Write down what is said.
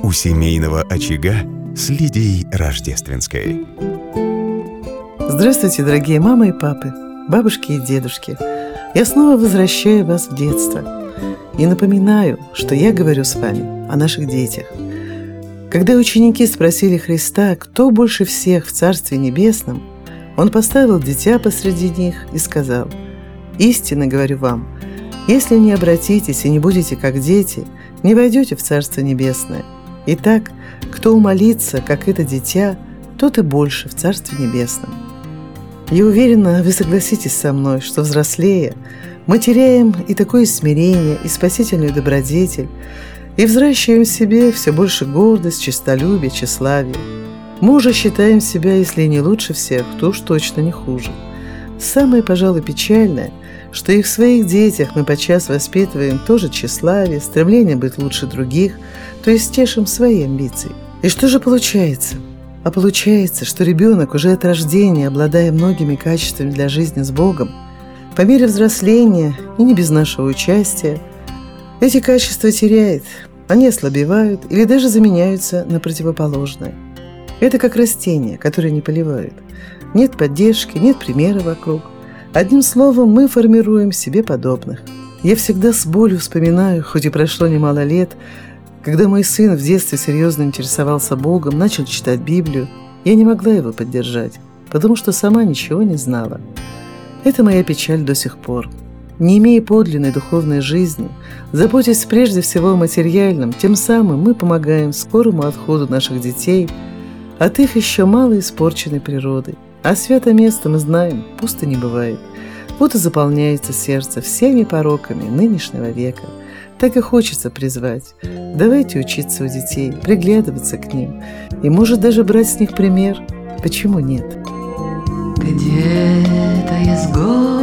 У семейного очага с Лидией Рождественской. Здравствуйте, дорогие мамы и папы, бабушки и дедушки. Я снова возвращаю вас в детство и напоминаю, что я говорю с вами о наших детях. Когда ученики спросили Христа, кто больше всех в Царстве Небесном, Он поставил дитя посреди них и сказал: «Истинно говорю вам, если не обратитесь и не будете как дети, не войдете в Царство Небесное. Итак, кто умолится, как это дитя, тот и больше в Царстве Небесном». Я уверена, вы согласитесь со мной, что взрослея, мы теряем и такое смирение, и спасительную добродетель, и взращиваем в себе все больше гордость, честолюбие, тщеславие. Мы уже считаем себя, если не лучше всех, то уж точно не хуже. Самое, пожалуй, печальное, что и в своих детях мы подчас воспитываем тоже тщеславие, стремление быть лучше других, то есть тешим свои амбиции. И что же получается? А получается, что ребенок уже от рождения, обладая многими качествами для жизни с Богом, по мере взросления и не без нашего участия, эти качества теряет, они ослабевают или даже заменяются на противоположное. Это как растения, которые не поливают. Нет поддержки, нет примера вокруг. Одним словом, мы формируем себе подобных. Я всегда с болью вспоминаю, хоть и прошло немало лет, когда мой сын в детстве серьезно интересовался Богом, начал читать Библию, я не могла его поддержать, потому что сама ничего не знала. Это моя печаль до сих пор. Не имея подлинной духовной жизни, заботясь прежде всего о материальном, тем самым мы помогаем скорому отходу наших детей от их еще мало испорченной природы. А святое место, мы знаем, пусто не бывает. Вот и заполняется сердце всеми пороками нынешнего века. Так и хочется призвать: давайте учиться у детей, приглядываться к ним и, может, даже брать с них пример. Почему нет? Где-то есть город,